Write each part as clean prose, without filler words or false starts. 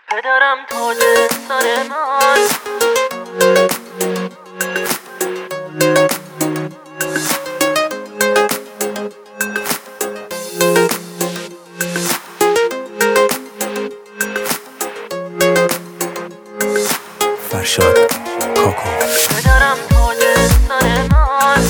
پدرم تاج سر من، فرشاد کاکو. پدرم تاج سر من،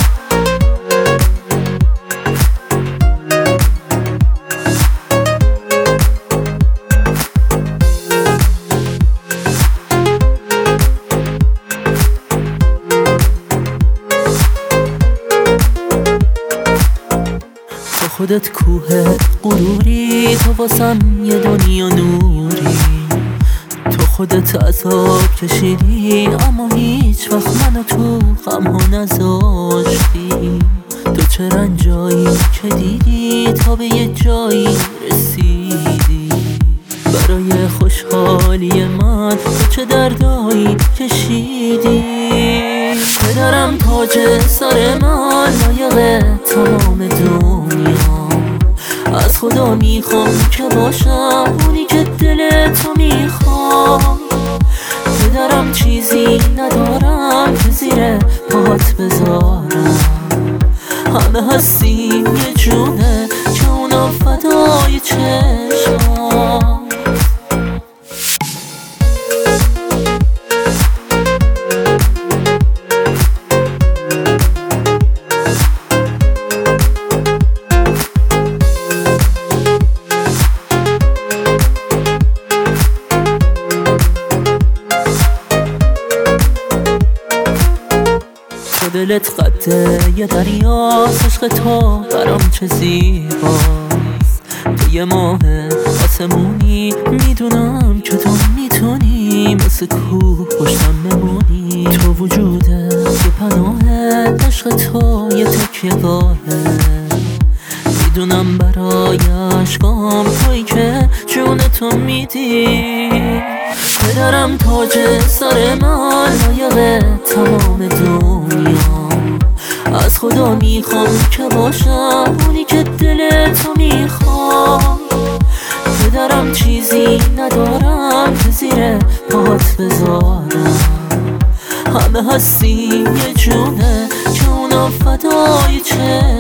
تو خودت کوه غروری، تو واسم یه دنیا نوری. تو خودت عذاب کشیدی اما هیچ وقت منو تو غمها نذاشتی. تو چه رنجایی که دیدی تا به یه جایی رسیدی. برای خوشحالی من تو چه دردایی کشیدی. پدرم تاج سر من، لایق تمام دنیا. از خدا میخوام که باشم اونی که دل تو میخوام. پدرم چیزی ندارم که زیر پات بذارم. همه هستیم یه جونه که اونم فدای چشمام. دلت قده یه دریاست، عشق تو برام چه زیباست. تو یه ماه آسمونی، میدونم که تو میتونی مثل کوه پشتم بمونی. تو وجوده یه پناهه، عشق تو یه تکیه‌گاهه. میدونم برای عشقام تویی که جون تو میدی. پدرم تاج سر من، لایق تمام دنیا. از خدا میخوام که باشم اونی که دل تو میخوام. پدرم چیزی ندارم که زیر پات بذارم. همه هستیم یه جونه که اونم فدای چه